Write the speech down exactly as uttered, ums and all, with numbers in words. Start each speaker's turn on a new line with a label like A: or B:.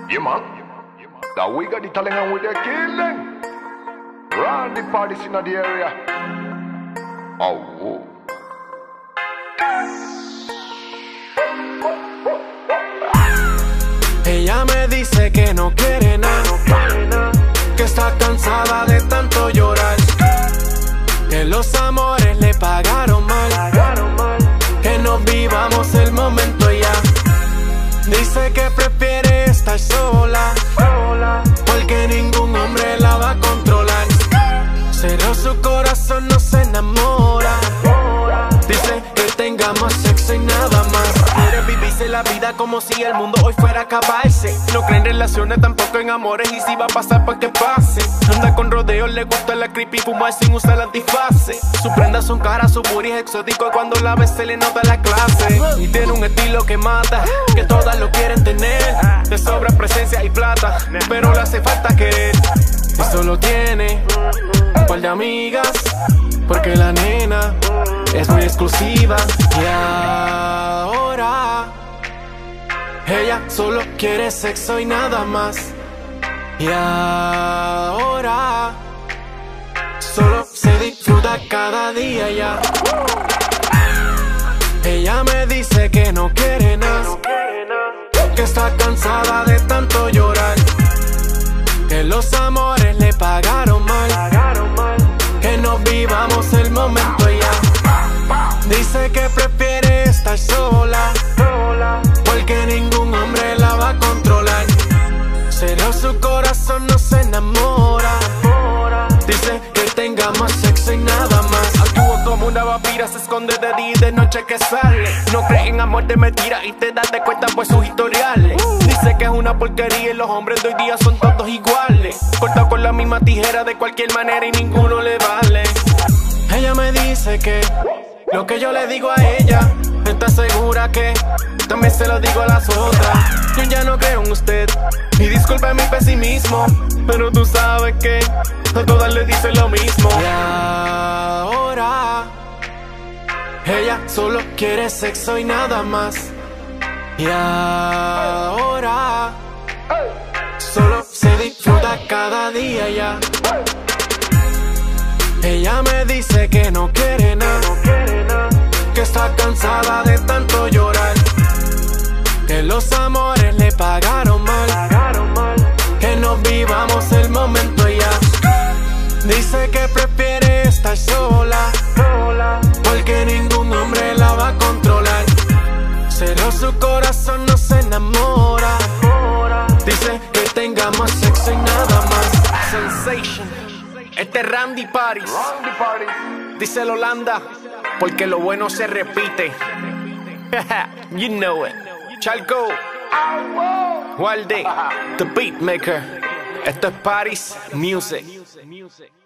A: Yeah, man. That we got the talent and we the killing. Run the parties in the area. Oh, whoa.
B: Ella me dice que no quiere nada, que está cansada de tanto llorar, que los amores le pagaron mal, que no vivamos el momento ya. Dice que prefiere estar sola, porque ningún hombre la va a controlar. Pero su corazón no se enamora. Dice que tengamos sexo y nada más. Quiere vivirse la vida como si el mundo hoy fuera a acabarse. No cree en relaciones, tampoco en amores, y si va a pasar pues que pase. Anda con rodeos, le gusta la creepy, fumar sin usar antifase. Sus prendas son caras, su booty es exótico, y cuando la ve se le nota la clase. Y tiene un estilo que mata, que todas lo quieren tener. De sobra presencia y plata, pero le hace falta querer. Y solo tiene un par de amigas, porque la nena es muy exclusiva. Y ahora ella solo quiere sexo y nada más. Y ahora solo se disfruta cada día ya. Ella me dice que no quiere nada, que está cansada de tanto llorar, que los amores le pagaron mal, que no vivamos el momento ya. Dice que prefiere estar sola, porque ningún hombre la va a controlar. Pero su corazón no se enamora. Dice que tengamos sexo y nada más. Actúa como una vampira, se esconde de día y de noche que sale. No cree en amor de mentira y te das de cuenta por sus historiales. Dice que es una porquería y los hombres de hoy día son todos iguales. Corta con la misma tijera de cualquier manera y ninguno le vale. Ella me dice que lo que yo le digo a ella, está segura que también se lo digo a las otras. Yo ya no creo en usted, y disculpe mi pesimismo, pero tú sabes que a todas le dicen lo mismo. Y ahora ella solo quiere sexo y nada más. Y ahora solo se disfruta cada día ya. Ella me dice que no quiere nada, que está cansada de tanto llorar, que los amores le pagaron mal, que no vivamos el momento ya. Dice que prefiere estar sola, porque ningún hombre la va a controlar. Pero su corazón no se enamora. Dice que tengamos sexo y nada más. Sensation. Este es Randy Paris. Dice el Holanda, porque lo bueno se repite. You know it. Chalco, Walde, The Beatmaker. Esto es Paris Music.